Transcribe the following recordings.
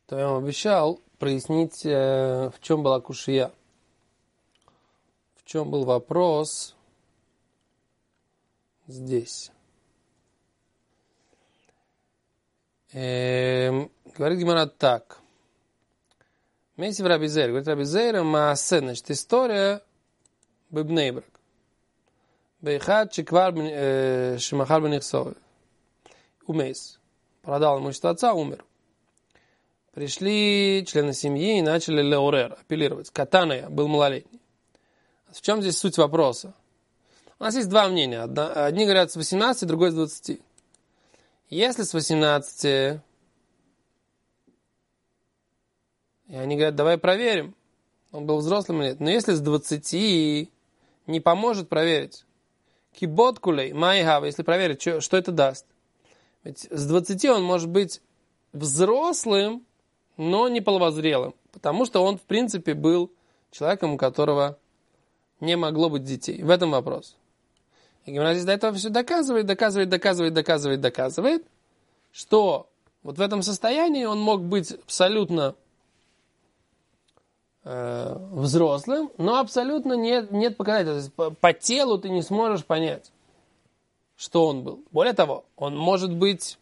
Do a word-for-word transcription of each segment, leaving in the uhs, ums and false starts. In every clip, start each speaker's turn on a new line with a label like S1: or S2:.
S1: то я вам обещал прояснить, в чем была кушия. В чем был вопрос здесь. Эм, говорит Гемара так. Месив Раби Зейр. Говорит Раби Зейр, Маасе, значит, история Бебнейбрак. Бейхат Чиквар Шимахар Бенихсове. Умейс. Продал имущество отца, умер. Пришли члены семьи и начали леорер, апеллировать. Катаная, был малолетний. В чем здесь суть вопроса? У нас есть два мнения. Одни говорят с восемнадцати, другой с двадцати. Если с восемнадцати, и они говорят, давай проверим, он был взрослым или нет. Но если с двадцати не поможет проверить, кибот кулей, майхава, если проверить, что, что это даст. Ведь с двадцати он может быть взрослым, но не половозрелым, потому что он, в принципе, был человеком, у которого не могло быть детей. В этом вопрос. И Гемара здесь до этого все доказывает, доказывает, доказывает, доказывает, доказывает, что вот в этом состоянии он мог быть абсолютно э, взрослым, но абсолютно нет, нет показателей. То есть по, по телу ты не сможешь понять, что он был. Более того, он может быть,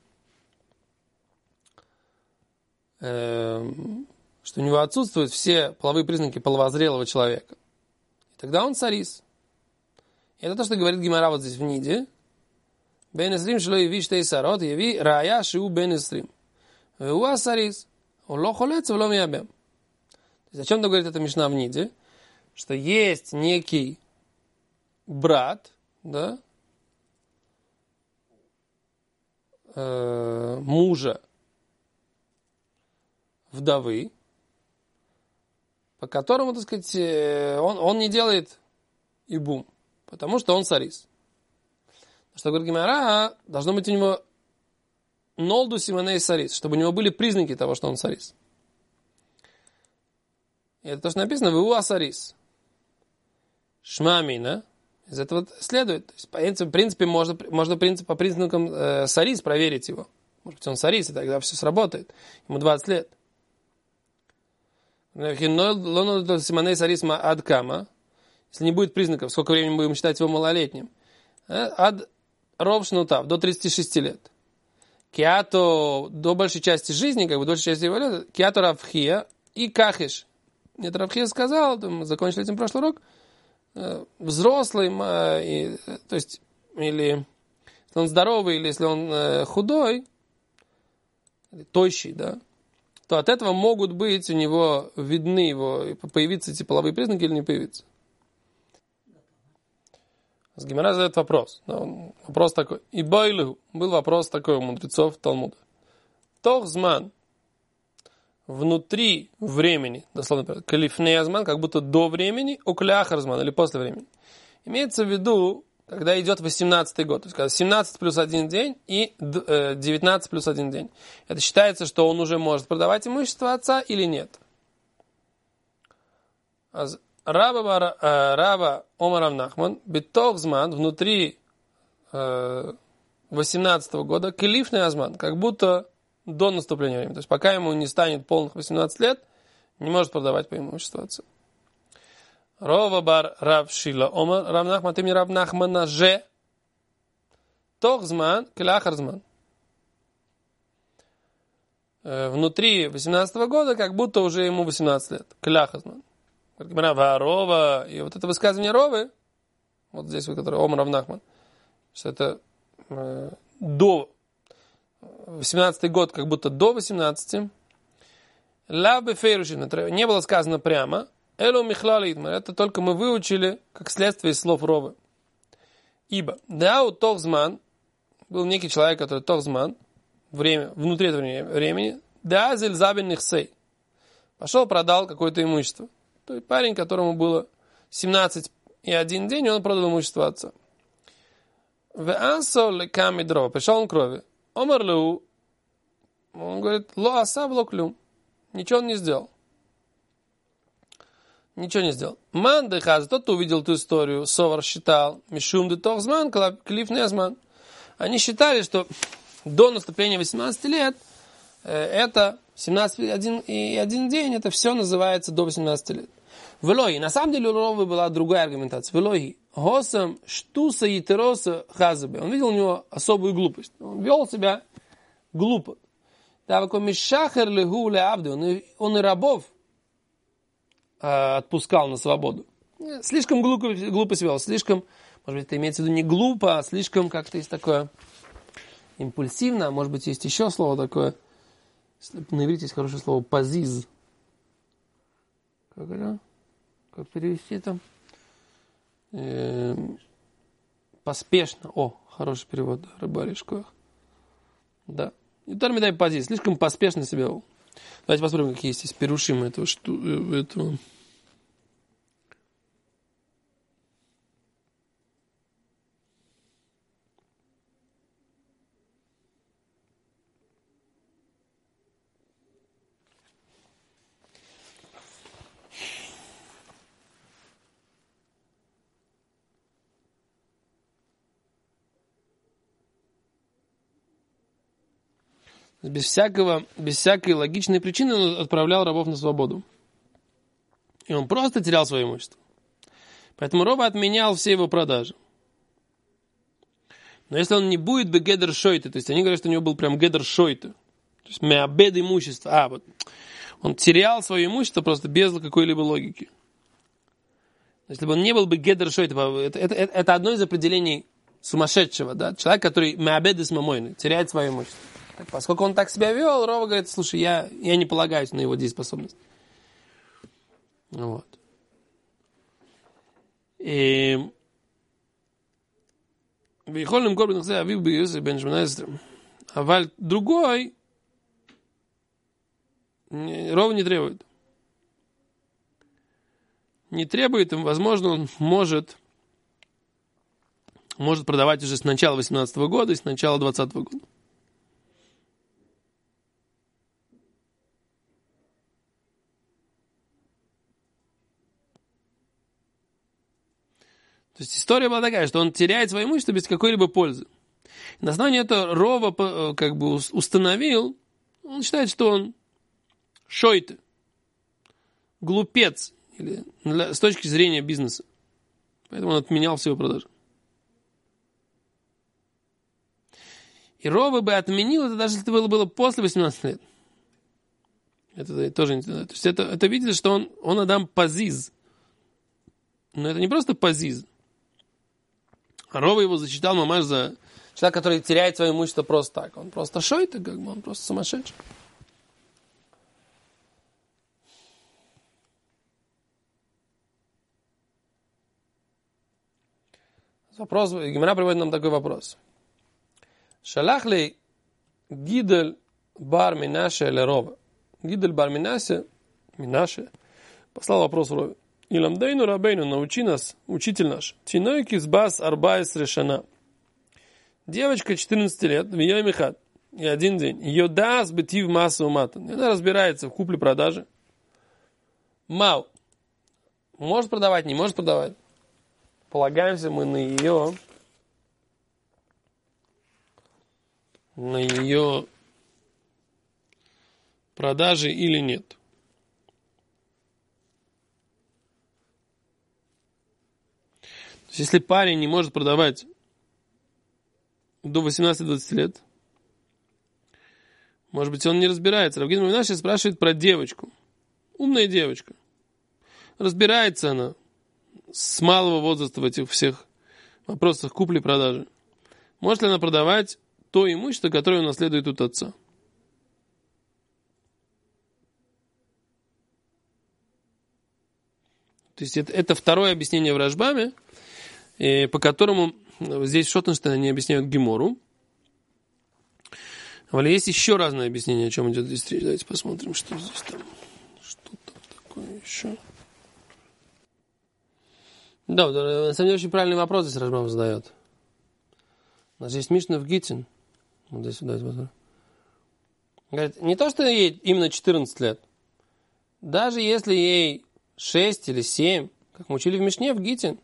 S1: э, что у него отсутствуют все половые признаки половозрелого человека. И тогда он царис. И это то, что говорит Гемара вот здесь в Ниде. Бен эсрим шло яви штей сарот, яви рая шиу бен эсрим. Веуа сарис. Он ло холец, вло миябем. То есть, о чем-то говорит эта Мишна в Ниде? Что есть некий брат, да, э, мужа вдовы, по которому, так сказать, он, он не делает ибум, потому что он сарис. Что говорит Гемара, должно быть у него нолду симоней сарис, чтобы у него были признаки того, что он сарис. И это то, что написано в Иуа сарис. Шмамина. Из этого следует. То есть, в принципе, можно, можно по признакам э, сарис проверить его. Может быть, он сарис, и тогда все сработает. Ему двадцать лет. Если не будет признаков, сколько времени мы будем считать его малолетним. Ад ровшнутав, до тридцати шести лет. Киато, до большей части жизни, как бы до большей части его лет, киато равхия и кахиш. Нет, Равхия сказал, мы закончили этим прошлый урок, взрослый, и, то есть, или если он здоровый, или если он худой, или тощий, да, то от этого могут быть у него видны его, появиться эти половые признаки или не появиться. С Гемара задает вопрос. Вопрос такой. И байлу. Был вопрос такой у мудрецов Талмуда. Тох зман. Внутри времени, дословно, калифней азман, как будто до времени, окляхар зман, или после времени. Имеется в виду, когда идет восемнадцатый год, то есть когда семнадцать плюс один день и девятнадцать плюс один день. Это считается, что он уже может продавать имущество отца или нет. Раба, Раба Омар рав Нахман, битох зман, внутри восемнадцатого года, калифней азман, как будто до наступления времени. То есть пока ему не станет полных восемнадцать лет, не может продавать по имуществу отца. Рова бар Рав Шила Омар Рав Нахман, ты мне Рав Нахмана же тох зман кляхар зман. Внутри восемнадцатого года, как будто уже ему восемнадцать лет. Кляхар зман. Рова. И вот это высказывание Ровы, вот здесь, вот, который Омар Рав Нахман, что это э, до восемнадцатый год, как будто до восемнадцати. Лабе фейрушин, не было сказано прямо. Элу михлалидмар, это только мы выучили, как следствие из слов Ровы. Ибо, дау тохзман, был некий человек, который тохзман, время, внутри этого времени, да зельзабин нихсей, пошел, продал какое-то имущество. То есть парень, которому было семнадцать и один день, и он продал имущество отца. Веансо леками дрова, пришел он к Рове. Омар леу, он говорит, ло асав ло клюм, ничего он не сделал. Ничего не сделал. Ман дехаз, тот, кто увидел эту историю, Совар считал, мишум де тохзман, клиф неазман. Они считали, что до наступления восемнадцати лет э, это семнадцать и один, и один день, это все называется до восемнадцати лет. В Элохи, на самом деле у Ровы была другая аргументация. В Элохи, Госам штуса и тероса хазабе. Он видел у него особую глупость. Он вел себя глупо. Он и рабов э, отпускал на свободу. Слишком глупо, глупо себя вел. Слишком, может быть, это имеется в виду не глупо, а слишком как-то есть такое импульсивно. Может быть, есть еще слово такое. На иврите есть хорошее слово пазиз. Как это? Как перевести там? Э, поспешно. О, хороший перевод. Рыбаришко. Да. И Тармидай позиция. Слишком поспешно себя вел. Давайте посмотрим, какие есть перушимы этого. Что, этого. Без всякого, без всякой логичной причины он отправлял рабов на свободу. И он просто терял свое имущество. Поэтому Рова отменял все его продажи. Но если он не будет бегедер шойты, то есть они говорят, что у него был прям гедер шойты, то есть меабед имущество, а вот он терял свое имущество просто без какой-либо логики. Если бы он не был бы гедер шойты, это, это, это, это одно из определений сумасшедшего, да? Человек, который меабед из мамойны, теряет свое имущество. Так, поскольку он так себя вел, Рова говорит, слушай, я, я не полагаюсь на его дееспособность. Вот. И... А валь другой Рова не требует. Не требует, возможно, он может, может продавать уже с начала восемнадцатого года и с начала двадцатого года. То есть история была такая, что он теряет свое имущество без какой-либо пользы. И на основании этого Рова как бы установил, он считает, что он шойт, глупец, или с точки зрения бизнеса. Поэтому он отменял все его продажи. И Рова бы отменил это, даже если это было, было после восемнадцати лет. Это тоже не знаю. То есть это, это видится, что он, он Адам пазиз. Но это не просто пазиз. Рова его зачитал мамаш за человек, который теряет свое имущество просто так. Он просто шойта, как бы, он просто сумасшедший. Вопрос, Гемара приводит нам такой вопрос. Шалах ли Гидель бар Минаше или Рова? Гидель бар Минаше, Минаше послал вопрос Рове. Иламдейну рабейну, научи нас, учитель наш. Тинойки с бас арбайс решена. Девочка четырнадцати лет, в ее михат, и один день. Ее дас бытив массу матан. Она разбирается в купле-продаже. Мау. Может продавать, не может продавать. Полагаемся мы на ее, на ее продажи или нет. То есть, если парень не может продавать до восемнадцати-двадцати лет, может быть, он не разбирается. Равгин Минаши спрашивает про девочку. Умная девочка. Разбирается она с малого возраста в этих всех вопросах купли-продажи. Может ли она продавать то имущество, которое унаследует от отца? То есть, это, это второе объяснение в Рашбаме, по которому здесь в Шотенштейне они объясняют Гемору. Но есть еще разное объяснение, о чем идет здесь речь. Давайте посмотрим, что здесь там. Что там такое еще. Да, на самом деле очень правильный вопрос здесь Рашбам задает. У нас есть Мишна в Гитин. Вот здесь, давайте посмотрим. Говорит, не то, что ей именно четырнадцать лет. Даже если ей шесть или семь, как мы учили в Мишне в Гитин,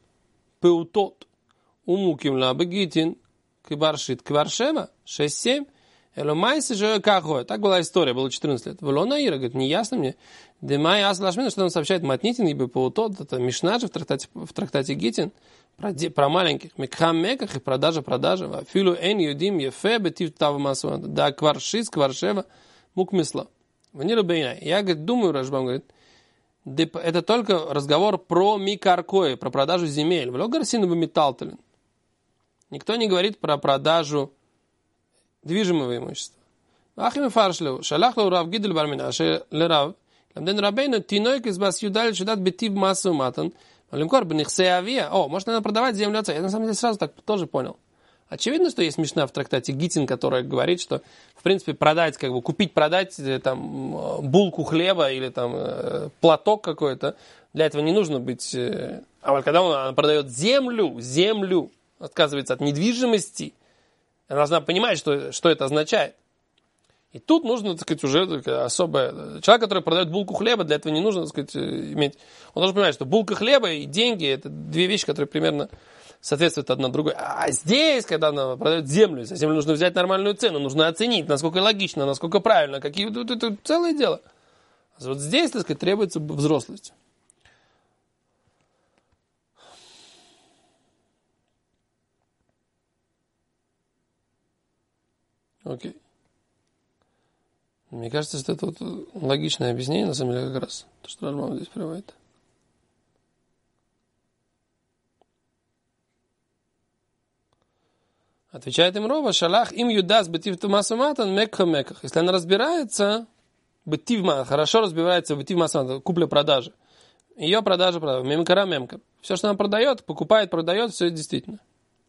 S1: пеутот, умуким лабы Гитин, кибаршит, кибаршева, шесть-семь, Эломайсы же как. Так была история, было четырнадцать лет. Валона Ира, говорит, не ясно мне. Демай Аслашмина, что он сообщает Матнитин, ибо Паутот, это Мишна же в трактате, в трактате Гитин, про, про маленьких. Мекхам Меках и продажа, продажа. Филу Эн Юдим Ефе Бетив Тава Масуа. Да Кваршис, Кваршева, Мукмисла. Ванила Бейна. Я, говорит, думаю, Рашбам, говорит, это только разговор про Микаркои, про продажу земель. Влогарсину бы металталин. Никто не говорит про продажу движимого имущества. Ахим фаршлю, шалахлу Рав Гидель Барминаше, лерав, ламден рабейну, тинойк из бас юдаль шедат бетив массу матан, малимкор бнихсе авия. О, может, надо продавать землю отца. Я на самом деле сразу так тоже понял. Очевидно, что есть мишна в трактате Гитин, которая говорит, что, в принципе, продать, как бы, купить, продать там булку хлеба или там платок какой-то, для этого не нужно быть... А вот когда он продает землю, землю, отказывается от недвижимости, она должна понимать, что, что это означает. И тут нужно, так сказать, уже особое... Человек, который продает булку хлеба, для этого не нужно, так сказать, иметь... Он должен понимать, что булка хлеба и деньги – это две вещи, которые примерно соответствуют одна другой. А здесь, когда она продает землю, за землю нужно взять нормальную цену, нужно оценить, насколько логично, насколько правильно, какие... Это, это целое дело. А вот здесь, так сказать, требуется взрослость. Окей. Мне кажется, что это вот логичное объяснение, на самом деле, как раз то, что Рашбам здесь приводит. Отвечает им Рова, шалах им юдас бетив масаматан мекха меках. Если она разбирается, бетив, хорошо разбирается в бетив масаматан, купля-продажа. Ее продажа, продажа, мемкара мемка. Все, что она продает, покупает, продает, все действительно.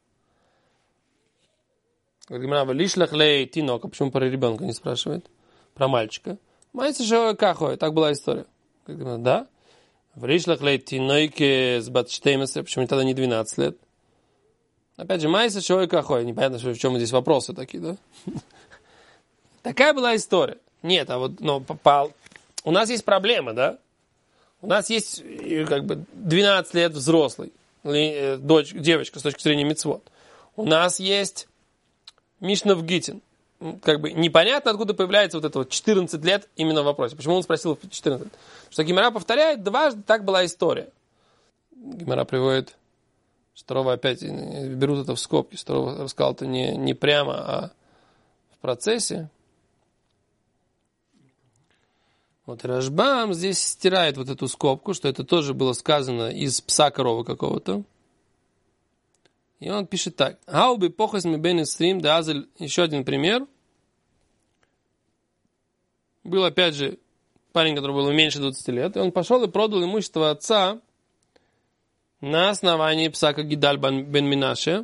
S1: Говорит, лишлах лей тинок, а почему про ребенка не спрашивает? Про мальчика. Майся же кахой, так была история. Говорит, да. В лишлах лей тинойке с батштеймеса, почему тогда не двенадцать лет? Опять же, майся же кахой. Непонятно, в чем здесь вопросы такие, да? Такая была история. Нет, а вот, ну, по, у нас есть проблема, да? У нас есть, как бы, двенадцать лет взрослый, дочь, девочка с точки зрения мицвот. У нас есть Мишна в Гитин. Как бы непонятно, откуда появляется вот это вот четырнадцать лет именно в вопросе. Почему он спросил в четырнадцать лет? Что Гемара повторяет, дважды так была история. Гемара приводит, что Рова опять берут это в скобки, что Рова рассказал это не, не прямо, а в процессе. Вот Рашбам здесь стирает вот эту скобку, что это тоже было сказано из пса коровы какого-то. И он пишет так. Гауби похос ми бен стрим да азель. Еще один пример. Был опять же парень, который был меньше двадцати лет. И он пошел и продал имущество отца на основании псака Гидаль бен Минаше.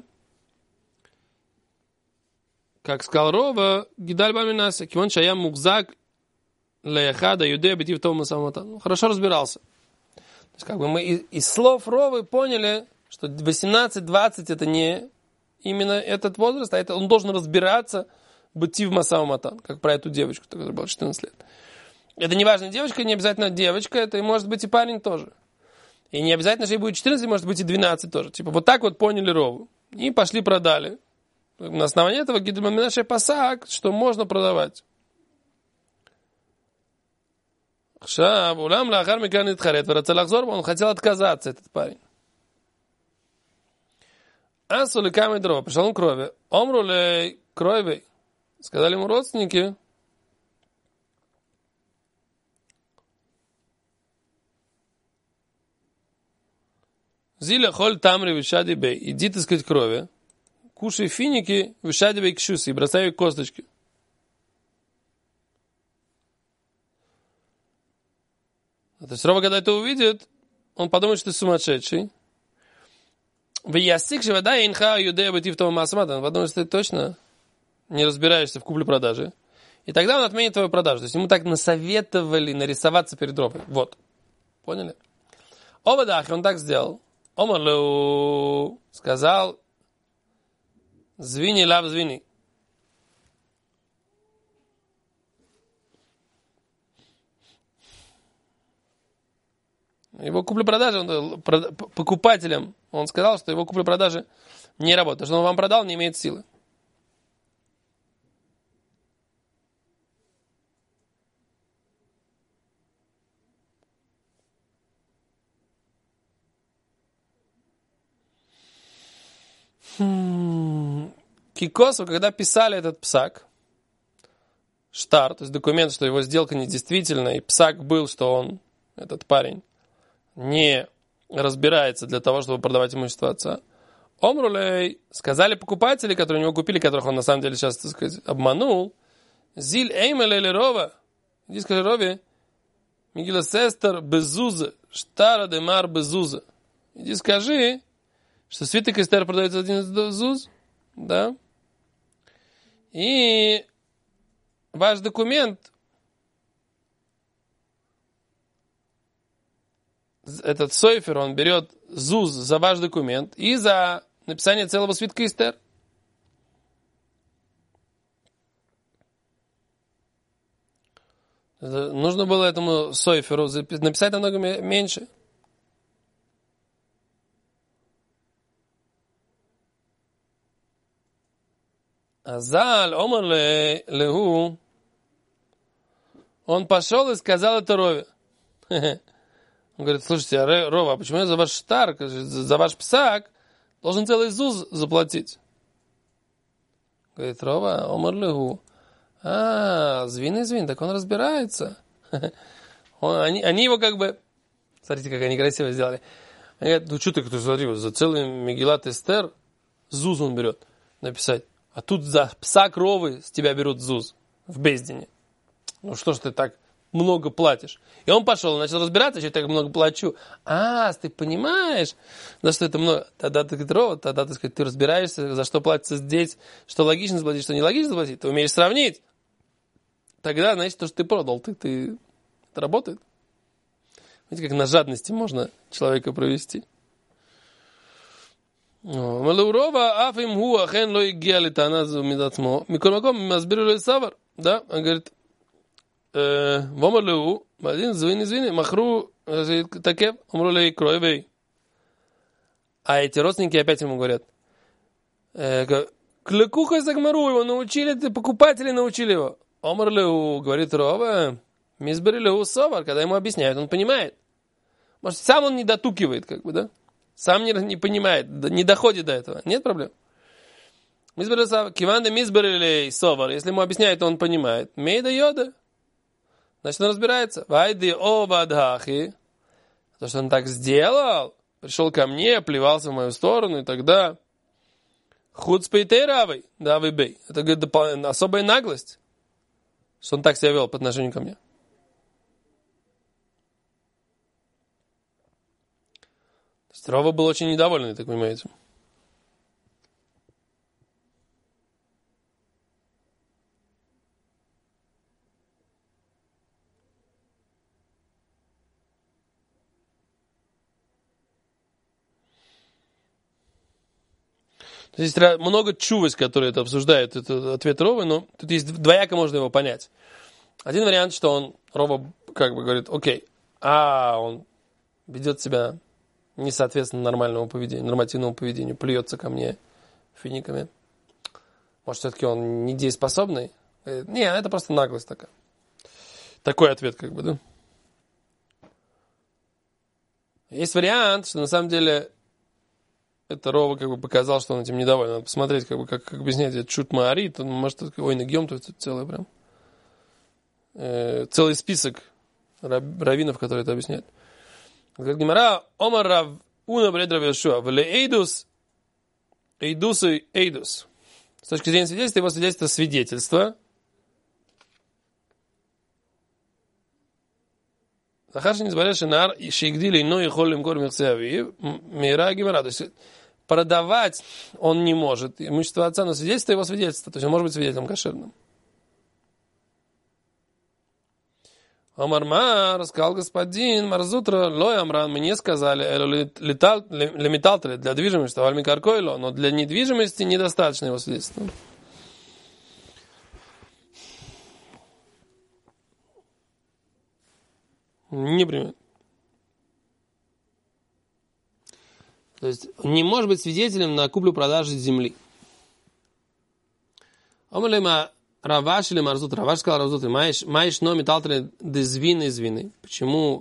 S1: Как сказал Рова, Гидаль бен Минаше, кивон шая мукзак леяхада юдея бетив тому самотану. Хорошо разбирался. То есть как бы мы из, из слов Ровы поняли, что восемнадцать-двадцать это не именно этот возраст, а это он должен разбираться бытив масаматан, как про эту девочку, которая была четырнадцать лет. Это не важно, девочка, не обязательно девочка, это и может быть и парень тоже. И не обязательно, что ей будет четырнадцать, может быть и двенадцать тоже. Типа вот так вот поняли Рову. И пошли продали. На основании этого Гидмаминашей пасак, что можно продавать. Он хотел отказаться, этот парень. Асу ли камень дрова, пришел он к Рове. Омру ли крови, сказали ему родственники. Зиля холь тамри вишади бей. Иди, так сказать, крови. Кушай финики, вишади бей кшуси, и бросай косточки. То есть Рова, когда это увидит, он подумает, что ты сумасшедший. В ясик же вода инха юдея бетив того масаматан. Потому что ты точно не разбираешься в купле-продаже. И тогда он отменит твою продажу. То есть ему так насоветовали нарисоваться перед Ровой. Вот. Поняли? Обадах, он так сделал. Омарлу сказал звини лав звини. Его купля-продажа, он, покупателям, он сказал, что его купля-продажа не работает. Что он вам продал, не имеет силы. Кикосу, когда писали этот псак, штар, то есть документ, что его сделка недействительна, и псак был, что он, этот парень, не разбирается для того, чтобы продавать имущество отца. Омрулей, сказали покупатели, которые у него купили, которых он на самом деле сейчас, так сказать, обманул, зиль эймел или рова, иди скажи Рове, Мигила сестер безуза, штара демар безуза. Иди скажи, что свиток Эстер продается один из зуз, да, и ваш документ, этот сойфер, он берет зуз за ваш документ и за написание целого свитка Эстер. Нужно было этому сойферу написать намного меньше. Азаль омар леху, он пошел и сказал это Рове. Он говорит, слушайте, Рова, а почему я за ваш штар, за ваш псак должен целый зуз заплатить? Говорит, Рова, омар леху. А, звин и звин, так он разбирается. Он, они, они его как бы... Смотрите, как они красиво сделали. Они говорят, ну что ты, кто смотри, за целый Мегилат Эстер зуз он берет написать. А тут за псак Ровы с тебя берут зуз в Бейздине. Ну что ж ты так много платишь? И он пошел, начал разбираться, что я так много плачу. А, ты понимаешь, за что это много? Тогда ты, Рова, тогда ты, сказать, ты разбираешься, за что платится здесь, что логично заплатить, что нелогично заплатить. Ты умеешь сравнить. Тогда, значит, то, что ты продал, ты, ты... это работает. Видите, как на жадности можно человека провести. Малурова афим хуа хен ло игиали таназу мидатмо. Микромаком масбиру савар. Да, он говорит, вомалу, один звини звини, махру такев, умрулей кроевей. А эти родственники опять ему говорят, клыкуха загмару, его научили, покупатели научили его. Омар Леу, говорит Рова, Мизбери Леу Совар, когда ему объясняют, он понимает. Может, сам он не дотукивает, как бы, да? Сам не, не понимает, не доходит до этого. Нет проблем. Мизбери Леу Совар, Киванда Мизбери Леу Совар, если ему объясняют, он понимает. Мейда Йода. Значит, он разбирается. Вайды Овадхахи. То, что он так сделал, пришел ко мне, плевался в мою сторону, и тогда Хуцпейтей Равой, да, выбей. Это, говорит, особая наглость, что он так себя вел по отношению ко мне. То есть Рова был очень недоволен, так понимаете. Здесь много чувств, которые это обсуждают, это ответ Ровы, но тут есть двояко можно его понять. Один вариант, что он, Рова, как бы говорит, окей, а он ведет себя несоответственно нормальному поведению, нормативному поведению, плюется ко мне финиками. Может, все-таки он недееспособный? Не, это просто наглость такая. Такой ответ, как бы, да? Есть вариант, что на самом деле это Рова как бы показал, что он этим недоволен. Надо посмотреть, как бы, как, как объяснять это чут маарит. Он может, ой, нагьем, то это целый прям э, целый список раб, раввинов, которые это объясняют. Говорит Гемара, омар рав уна бред рав Йошуа, вле эйдус, эйдус и эйдус. С точки зрения свидетельства, его свидетельство свидетельство. Захар не заболел шинар, и шигдили, но и холим кор мирцеави, мира Гемара. То есть продавать он не может имущество отца, но свидетельство его свидетельство. То есть он может быть свидетелем кошерным. Омарма, рассказал господин Марзутра, лой амран, мне сказали, лемиталтали, для движимости, вальмикаркойло, но для недвижимости недостаточно его свидетельства. Не примет. То есть не может быть свидетелем на куплю-продажу земли. Омалема Раваш или Марзут. Раваш сказал Марзут, маешь но металтре дезвины звины. Почему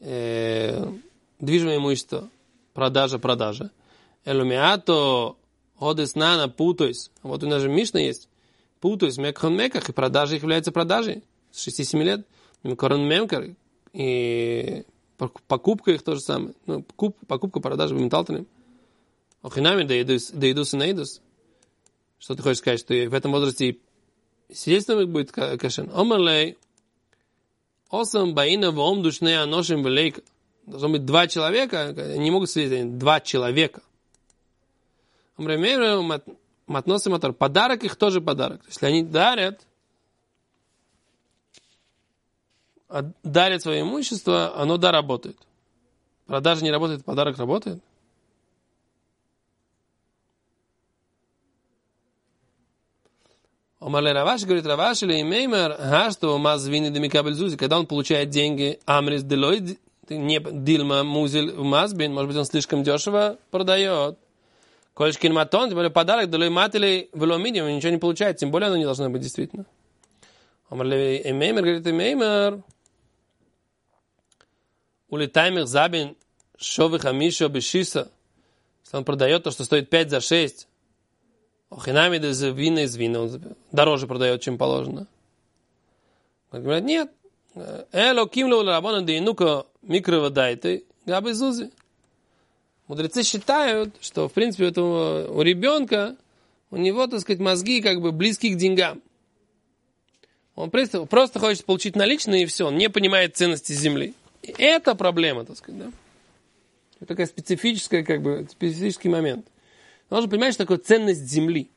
S1: э, движимое имущество продажа продажа? Элумиато Одес нана, путаюсь. Вот у нас же Мишна есть. Путаюсь, мекхон меках, и продажа их является продажей. С шести-семи лет. Мекорон мемкар, и покупка их то же самое. Ну, покупка, продажа, бимталтаним. Охинами, да идус и наидус. Что ты хочешь сказать, что в этом возрасте свидетельством будет кашен. Омерлей, осам баина вом душне аношим велейка. Должно быть два человека, не могут свидетельствовать, два человека. Омремейру матносы мотор. Подарок их тоже подарок. Если они дарят, дарят свое имущество, оно да работает. Продажа не работает, подарок работает. Омарле Раваши говорит, Раваши ли меймер, хашту маз вини демикабель зузи, когда он получает деньги, амрис делой, не дилма музель мазбин, может быть, он слишком дешево продает. Колешкин матон, тем более подарок, делой матели веломидиум, ничего не получает, тем более оно не должно быть действительно. Омарле меймер говорит, меймер, улетаймер забин шовы хамишо бешиса, если он продает то, что стоит пять за шесть, охинами из вина из вина, он дороже продает, чем положено. Говорят, нет. Эло кимло ларабона дейнука микроводайте габы зузи. Мудрецы считают, что, в принципе, у, у ребенка, у него, так сказать, мозги как бы близки к деньгам. Он просто, просто хочет получить наличные, и все. Он не понимает ценности земли. И это проблема, так сказать, да. Это такая специфическая, как бы, специфический момент. Нужно понимать, что такое ценность земли.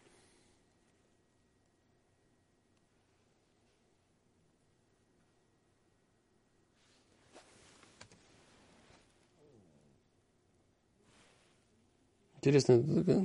S1: Интересно, это такое.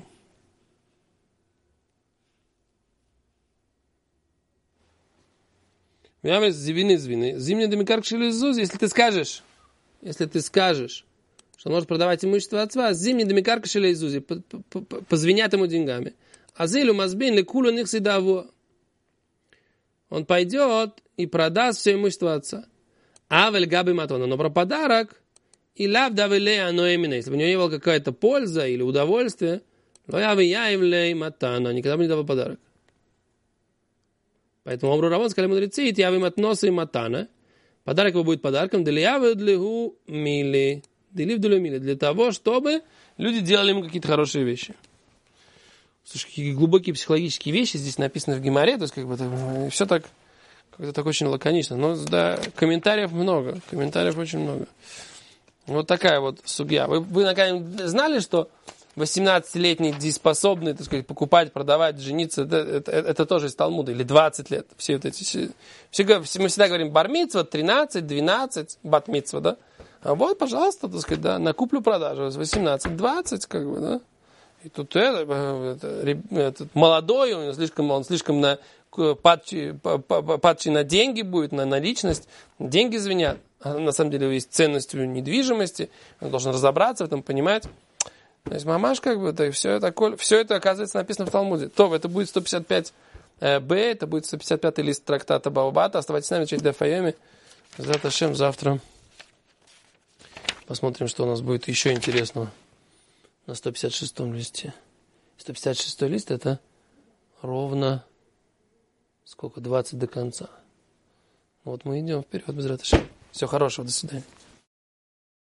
S1: Зимний домикар шелезузи, если ты скажешь, если ты скажешь, что он может продавать имущество отца, зимний домикар шелезузи, позвенят ему деньгами. А зилу мазбин лекулу них седаво. Он пойдет и продаст все имущество отца. Авель габи матона, но про подарок и лав давилей оно именно. Если бы у него не было какая-то польза или удовольствие, но я бы я явлей матана, никогда бы не давал подарок. Поэтому Омру Равон сказали мудрецы, и явим относы матана. Подарок его будет подарком, для мили, для того, чтобы люди делали ему какие-то хорошие вещи. Слушай, какие глубокие психологические вещи здесь написаны в Гемаре, то есть как бы это, все так, как-то так очень лаконично. Но да, комментариев много, комментариев очень много. Вот такая вот судья. Вы, вы наконец знали, что восемнадцатилетний дееспособный, так сказать, покупать, продавать, жениться, это, это, это тоже из Талмуда, или двадцать лет. Все вот эти, все, все, мы всегда говорим бар-мицва, тринадцать, двенадцать, бат-мицва, да? А вот, пожалуйста, так сказать, да, на куплю-продажу восемнадцать-двадцать, как бы, да? И тут это, это, этот молодой, он слишком, он слишком на, падчий, падчий на деньги будет, на наличность, деньги звенят. А на самом деле есть ценность недвижимости, он должен разобраться в этом, понимать. То есть мамаш, как бы, это, все, это, все это, оказывается, написано в Талмуде. То, это будет сто пятьдесят пять бэ, это будет сто пятьдесят пятый лист трактата Баобата. Оставайтесь с нами, честь Дафайоми. Зато завтра посмотрим, что у нас будет еще интересного на сто пятьдесят шестом листе. сто пятьдесят шестой лист это ровно сколько? двадцать до конца. Вот мы идем вперед без раташи. Всего хорошего, до свидания.